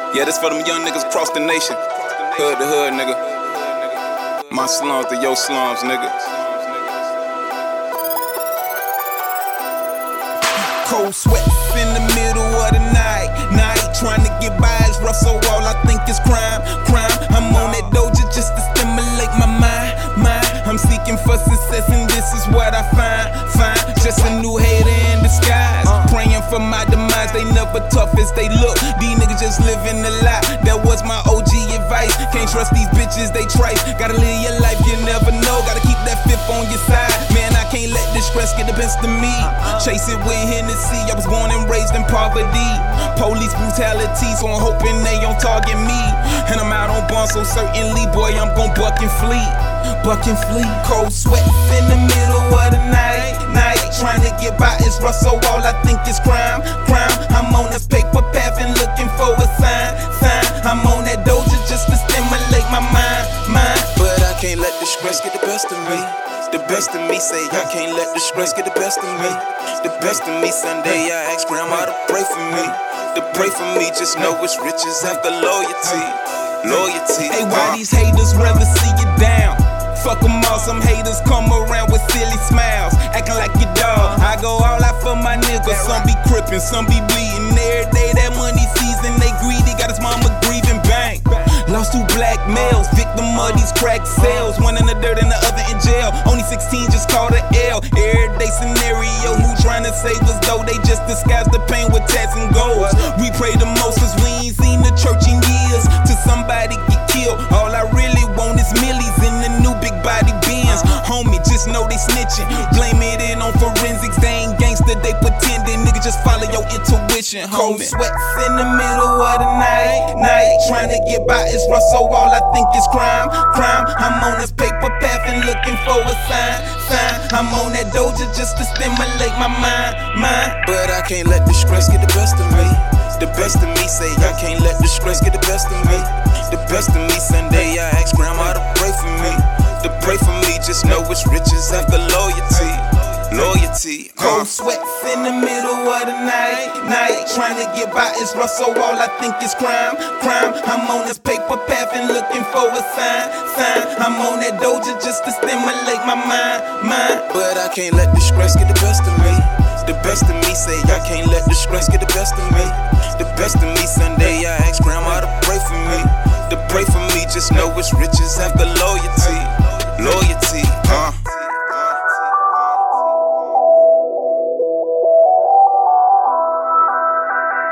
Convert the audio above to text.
Yeah, this for them young niggas across the nation. Hood to hood, nigga. My slums to your slums, nigga. Cold sweats in the middle of the night. Trying to get by is rough, so all I think is crime. I'm on that doja just to stimulate my mind. I'm seeking for success and this is what I find. Just a new hater in disguise. Praying for my demise, they never tough as they look. These niggas just living a lie. That was my OG advice. Can't trust these bitches, they trice. Gotta live your life, you never know. Gotta keep that fifth on your side. Man, I can't let this stress get the best of me. Chase it with Hennessy, I was born and raised in poverty. Police brutality, so I'm hoping they don't target me. And I'm out on bond, so certainly, boy, I'm gon' buck and flee. Cold sweats in the middle of the night. Trying to get by is rough, so all I think is crime. I'm on this paper path and looking for a sign. I'm on that doja just to stimulate my mind. But I can't let the stress get the best of me. The best of me say I can't let the stress get the best of me. The best of me Sunday I ask grandma to pray for me. To pray for me, just know it's riches after loyalty. Hey, why these haters rather see you down? Fuck them all, some haters come around with silly smiles, acting like your dog. I go all out for my niggas, some be crippin', some be bleeding. Every day that money season, they greedy, got his mama grieving, bang. Lost 2 black males, victim of these crack sales. One in the dirt and the other in jail. Only 16 just caught a L. Everyday scenario, who tryna save us though? They just disguise the pain with tats and goals. We pray the most cause we ain't seen the church in years. Till somebody get killed, all I really want is millies in the new big body Benz. Homie, just know they snitching. Blame it in on forensics, they ain't gangster, they pretending. Nigga, just follow your intuition, homie. Cold sweats in the middle of the night. Trying to get by is rough, so all I think is crime. I'm on this paper path and looking for a sign. I'm on that doja just to stimulate my mind. But I can't let the stress get the best of me. The best of me say I can't let the stress get the best of me. The best of me Sunday I ask grandma to pray for me. To pray for me, just know it's riches after loyalty. Cold sweats in the middle of the night. Trying to get by is rough, so all I think is crime. I'm on this paper path and looking for a sign. I'm on that doja just to stimulate my mind. But I can't let the stress get the best of me. The best of me say I can't let the stress get the best of me. The best of me Sunday I ask grandma to pray for me. To pray for me, just know it's riches after